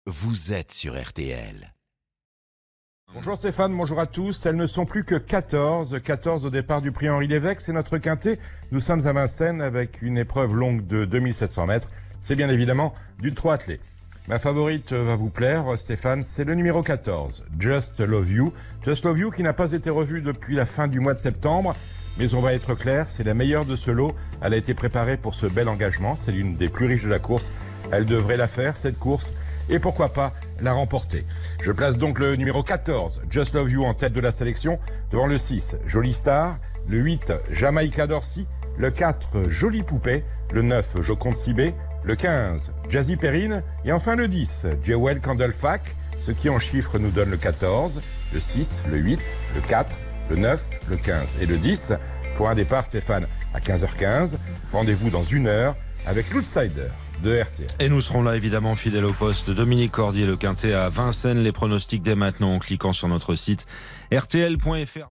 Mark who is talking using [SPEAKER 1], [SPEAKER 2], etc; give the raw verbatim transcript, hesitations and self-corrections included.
[SPEAKER 1] Vous êtes sur R T L.
[SPEAKER 2] Bonjour Stéphane, bonjour à tous. Elles ne sont plus que quatorze. quatorze au départ du prix Henri Lévesque. C'est notre quintet. Nous sommes à Vincennes avec une épreuve longue de deux mille sept cents mètres. C'est bien évidemment d'ultra athlée. Ma favorite va vous plaire, Stéphane, c'est le numéro quatorze, Just Love You. Just Love You qui n'a pas été revu depuis la fin du mois de septembre. Mais on va être clair, c'est la meilleure de ce lot. Elle a été préparée pour ce bel engagement. C'est l'une des plus riches de la course. Elle devrait la faire, cette course. Et pourquoi pas la remporter. Je place donc le numéro quatorze, Just Love You, en tête de la sélection, devant le six, Jolie Star, le huit, Jamaica Dorsey, le quatre, Jolie Poupée, le neuf, Joconde Sibé, le quinze, Jazzy Perrine, et enfin le dix, Jewel Candlefac, ce qui en chiffres nous donne le quatorze, le six, le huit, le quatre, le neuf, le quinze et le dix. Pour un départ, Stéphane, à quinze heures quinze. Rendez-vous dans une heure avec l'outsider de R T L.
[SPEAKER 3] Et nous serons là évidemment fidèles au poste. Dominique Cordier, le quintet à Vincennes. Les pronostics dès maintenant en cliquant sur notre site R T L point F R.